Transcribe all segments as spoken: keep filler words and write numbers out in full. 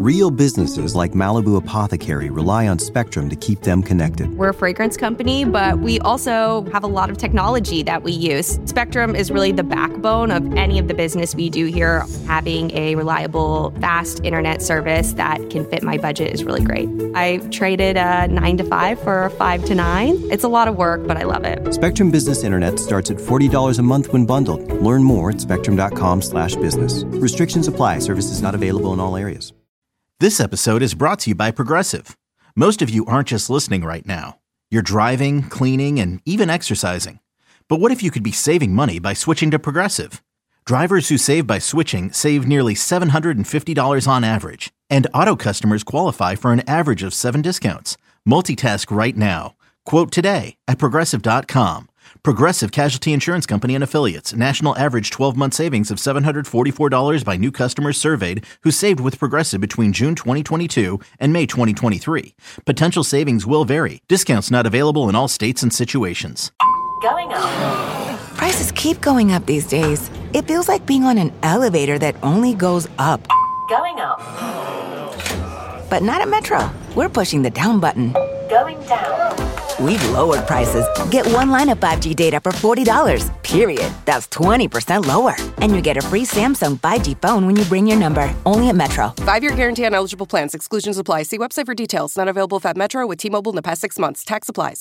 Real businesses like Malibu Apothecary rely on Spectrum to keep them connected. We're a fragrance company, but we also have a lot of technology that we use. Spectrum is really the backbone of any of the business we do here. Having a reliable, fast internet service that can fit my budget is really great. I traded a nine to five for a five to nine. It's a lot of work, but I love it. Spectrum Business Internet starts at forty dollars a month when bundled. Learn more at spectrum.com slash business. Restrictions apply. Services not available in all areas. This episode is brought to you by Progressive. Most of you aren't just listening right now. You're driving, cleaning, and even exercising. But what if you could be saving money by switching to Progressive? Drivers who save by switching save nearly seven hundred fifty dollars on average. And auto customers qualify for an average of seven discounts. Multitask right now. Quote today at Progressive dot com. Progressive Casualty Insurance Company and Affiliates. National average twelve-month savings of seven hundred forty-four dollars by new customers surveyed who saved with Progressive between June twenty twenty-two and May twenty twenty-three. Potential savings will vary. Discounts not available in all states and situations. Going up. Prices keep going up these days. It feels like being on an elevator that only goes up. Going up. But not at Metro. We're pushing the down button. Going down. We've lowered prices. Get one line of five G data for forty dollars, period. That's twenty percent lower. And you get a free Samsung five G phone when you bring your number. Only at Metro. Five-year guarantee on eligible plans. Exclusions apply. See website for details. Not available if at Metro with T-Mobile in the past six months. Tax applies.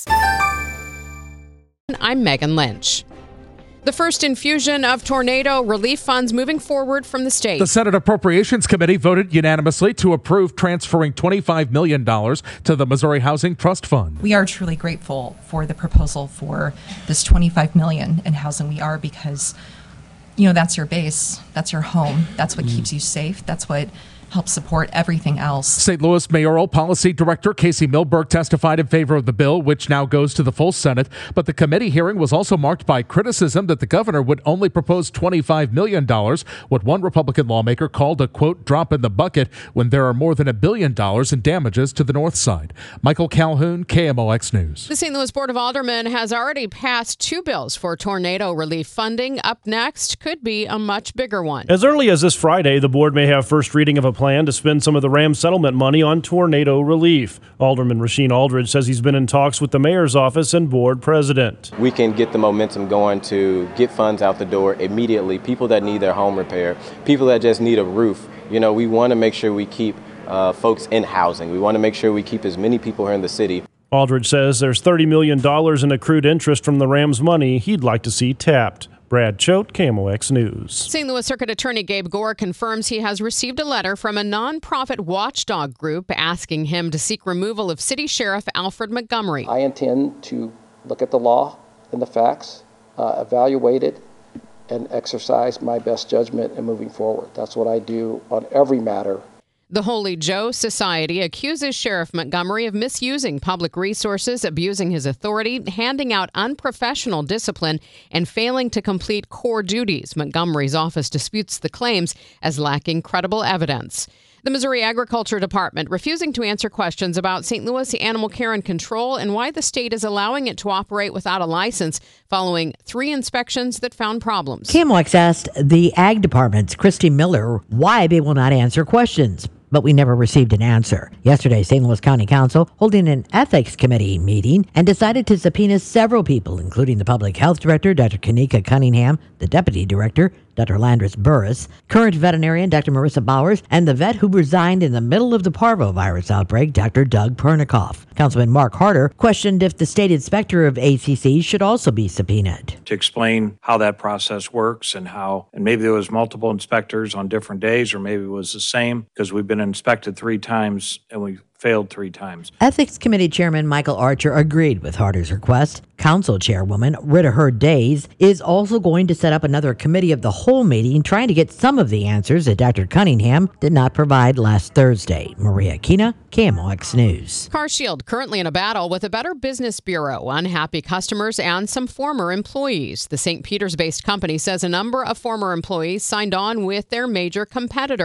I'm Megan Lynch. The first infusion of tornado relief funds moving forward from the state. The Senate Appropriations Committee voted unanimously to approve transferring twenty-five million dollars to the Missouri Housing Trust Fund. We are truly grateful for the proposal for this twenty-five million dollars in Housing We Are, because, you know, that's your base, that's your home, that's what mm. keeps you safe, that's what help support everything else. Saint Louis Mayoral Policy Director Casey Milberg testified in favor of the bill, which now goes to the full Senate. But the committee hearing was also marked by criticism that the governor would only propose twenty-five million dollars, what one Republican lawmaker called a, quote, drop in the bucket, when there are more than a billion dollars in damages to the north side. Michael Calhoun, K M O X News. The Saint Louis Board of Aldermen has already passed two bills for tornado relief funding. Up next could be a much bigger one. As early as this Friday, the board may have first reading of a plan to spend some of the Ram settlement money on tornado relief. Alderman Rasheen Aldridge says he's been in talks with the mayor's office and board president. We can get the momentum going to get funds out the door immediately. People that need their home repair, people that just need a roof. You know, we want to make sure we keep uh, folks in housing. We want to make sure we keep as many people here in the city. Aldridge says there's thirty million dollars in accrued interest from the Rams money he'd like to see tapped. Brad Choate, K M O X News. Saint Louis Circuit Attorney Gabe Gore confirms he has received a letter from a nonprofit watchdog group asking him to seek removal of City Sheriff Alfred Montgomery. I intend to look at the law and the facts, uh, evaluate it, and exercise my best judgment in moving forward. That's what I do on every matter. The Holy Joe Society accuses Sheriff Montgomery of misusing public resources, abusing his authority, handing out unprofessional discipline, and failing to complete core duties. Montgomery's office disputes the claims as lacking credible evidence. The Missouri Agriculture Department refusing to answer questions about Saint Louis Animal Care and Control and why the state is allowing it to operate without a license following three inspections that found problems. K M O X asked the Ag Department's Christy Miller why they will not answer questions, but we never received an answer. Yesterday, Saint Louis County Council holding an ethics committee meeting and decided to subpoena several people, including the public health director, Doctor Kanika Cunningham, the deputy director, Doctor Landris Burris, current veterinarian Doctor Marissa Bowers, and the vet who resigned in the middle of the parvovirus outbreak, Doctor Doug Pernikoff. Councilman Mark Harder questioned if the state inspector of A C C should also be subpoenaed. To explain how that process works and how, and maybe there was multiple inspectors on different days, or maybe it was the same, because we've been inspected three times and we failed three times. Ethics Committee Chairman Michael Archer agreed with Harder's request. Council Chairwoman Rita Hurd Days is also going to set up another committee of the whole meeting trying to get some of the answers that Doctor Cunningham did not provide last Thursday. Maria Kina, K M O X News. CarShield currently in a battle with a Better Business Bureau, unhappy customers, and some former employees. The Saint Peters-based company says a number of former employees signed on with their major competitor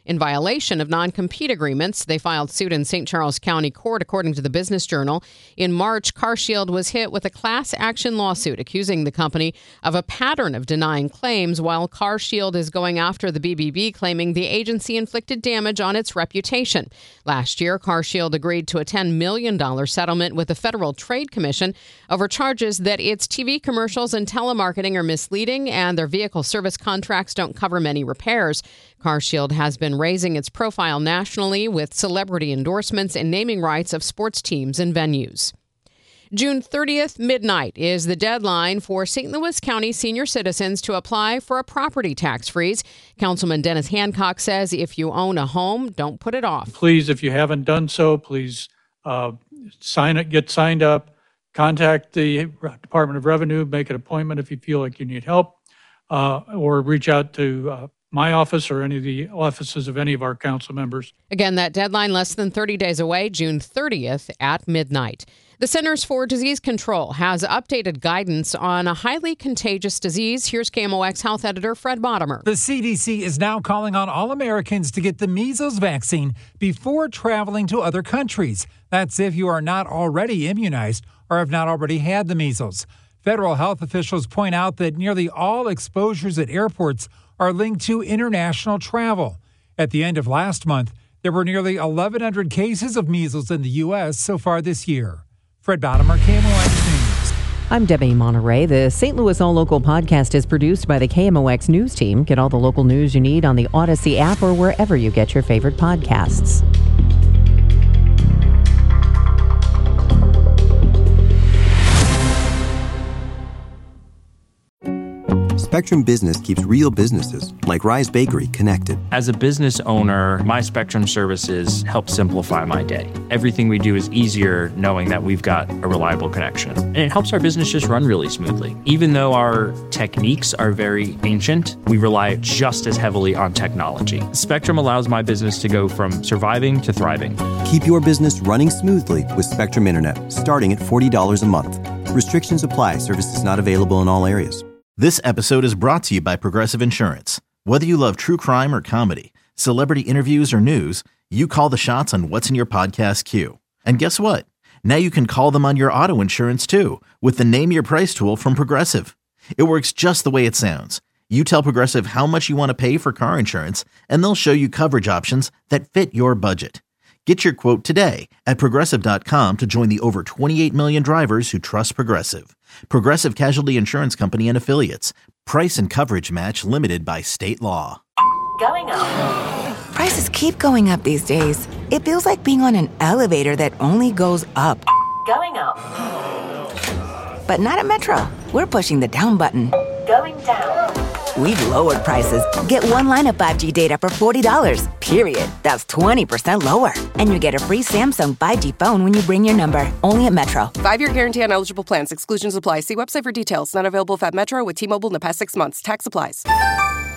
in violation of non-compete agreements. They filed suit in Saint Charles County Court, according to the Business Journal. In March, CarShield was hit with a class action lawsuit accusing the company of a pattern of denying claims, while CarShield is going after the B B B, claiming the agency inflicted damage on its reputation. Last year, CarShield agreed to a ten million dollars settlement with the Federal Trade Commission over charges that its T V commercials and telemarketing are misleading and their vehicle service contracts don't cover many repairs. CarShield has been raising its profile nationally with celebrity endorsements and naming rights of sports teams and venues. June thirtieth, midnight, is the deadline for Saint Louis County senior citizens to apply for a property tax freeze. Councilman Dennis Hancock says if you own a home, don't put it off. Please, if you haven't done so, please uh, sign it, get signed up, contact the Department of Revenue, make an appointment if you feel like you need help, uh, or reach out to uh, my office or any of the offices of any of our council members. Again, that deadline less than thirty days away, June thirtieth at midnight. The Centers for Disease Control has updated guidance on a highly contagious disease. Here's K M O X Health Editor Fred Bottomer. The C D C is now calling on all Americans to get the measles vaccine before traveling to other countries. That's if you are not already immunized or have not already had the measles. Federal health officials point out that nearly all exposures at airports are linked to international travel. At the end of last month, there were nearly eleven hundred cases of measles in the U S so far this year. Fred Bottomer, K M O X News. I'm Debbie Monterey. The Saint Louis All Local podcast is produced by the K M O X News team. Get all the local news you need on the Odyssey app or wherever you get your favorite podcasts. Spectrum Business keeps real businesses, like Rise Bakery, connected. As a business owner, my Spectrum services help simplify my day. Everything we do is easier knowing that we've got a reliable connection. And it helps our business just run really smoothly. Even though our techniques are very ancient, we rely just as heavily on technology. Spectrum allows my business to go from surviving to thriving. Keep your business running smoothly with Spectrum Internet, starting at forty dollars a month. Restrictions apply. Services not available in all areas. This episode is brought to you by Progressive Insurance. Whether you love true crime or comedy, celebrity interviews or news, you call the shots on what's in your podcast queue. And guess what? Now you can call them on your auto insurance too with the Name Your Price tool from Progressive. It works just the way it sounds. You tell Progressive how much you want to pay for car insurance, and they'll show you coverage options that fit your budget. Get your quote today at Progressive dot com to join the over twenty-eight million drivers who trust Progressive. Progressive Casualty Insurance Company and Affiliates. Price and coverage match limited by state law. Going up. Prices keep going up these days. It feels like being on an elevator that only goes up. Going up. But not at Metro. We're pushing the down button. Going down. We've lowered prices. Get one line of five G data for forty dollars, period. That's twenty percent lower. And you get a free Samsung five G phone when you bring your number. Only at Metro. Five-year guarantee on eligible plans. Exclusions apply. See website for details. Not available if at Metro with T-Mobile in the past six months. Tax applies.